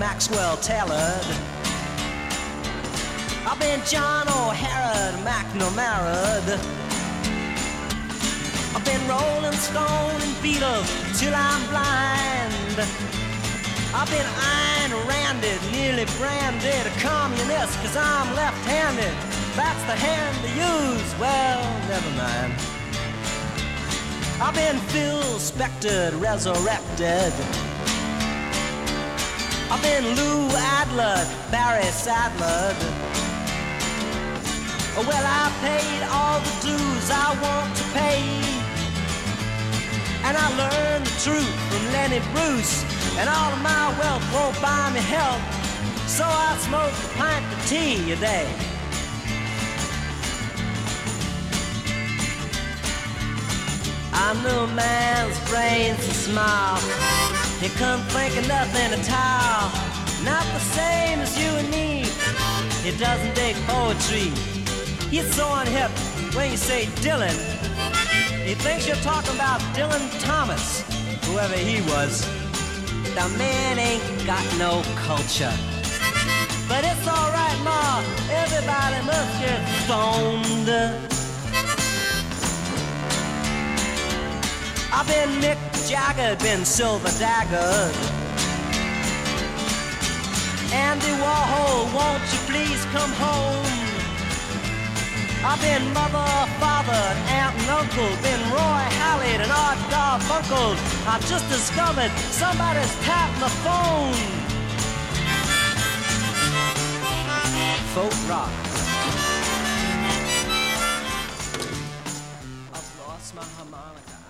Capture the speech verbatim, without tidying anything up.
Maxwell tailored. I've been John O'Hara to McNamara. I've been Rolling Stone and Beatles till I'm blind. I've been Ayn Randed, nearly branded a communist, cause I'm left-handed. That's the hand to use, well, never mind. I've been Phil Spector, resurrected. I've been Lou Adler, Barry Sadler. Well, I paid all the dues I want to pay, and I learned the truth from Lenny Bruce. And all of my wealth won't buy me health, so I smoke a pint of tea a day. I'm no man's brains to smile. He couldn't think of nothing at all. Not the same as you and me. He doesn't dig poetry. He's so unhip when you say Dylan. He thinks you're talking about Dylan Thomas, whoever he was. The man ain't got no culture. But it's alright, Ma, everybody must get stoned. I've been Mick Jagger, been Silver Dagger. Andy Warhol, won't you please come home? I've been mother, father, aunt and uncle, been Roy Hallett and Art Garfunkel. I just discovered somebody's tapping the phone. Folk rock. I've lost my harmonica.